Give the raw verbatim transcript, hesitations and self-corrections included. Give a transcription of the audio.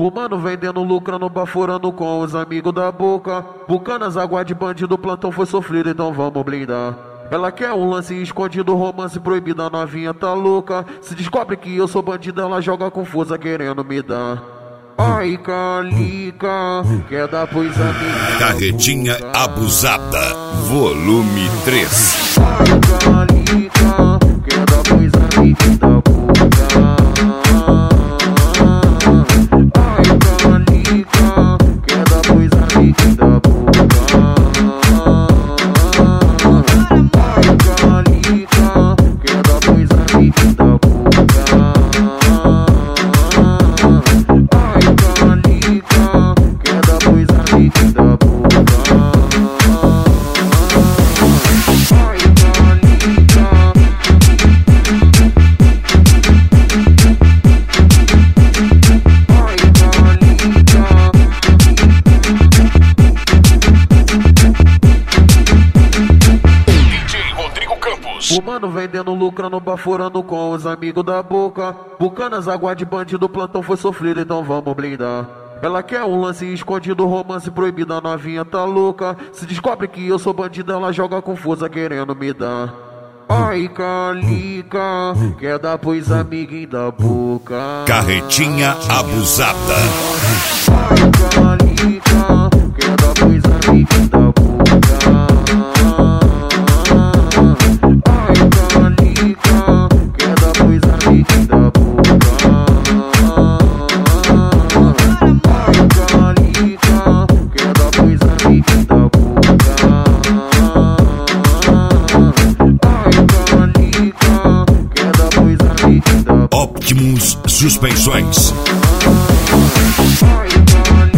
Fumando, vendendo, lucrando, baforando com os amigos da boca. Bucanas, água de bandido, plantão foi sofrido, então vamos blindar. Ela quer um lance escondido, romance proibido, a novinha tá louca. Se descobre que eu sou bandido, ela joga confusa querendo me dar. Ai, Calica, quer dar pros amigos. Carretinha abusada, volume três. Ai, Calica, quer dar pros amigos da boca. Ai, Calica, quer dar pros amigos da boca. Ai, Calica, quer dar pros amigos da boca. Fumando, vendendo, lucrando, baforando com os amigos da boca. Bucanas, água de bandido, plantão foi sofrido, então vamos blindar. Ela quer um lance escondido, romance proibido, a novinha tá louca. Se descobre que eu sou bandido, ela joga confusa querendo me dar. Ai, Calica, quer dar pros amiguinhos da boca. Carretinha abusada. Ai, Calica, quer dar pros amiguinhos da boca. Optimus Suspensões. Ai,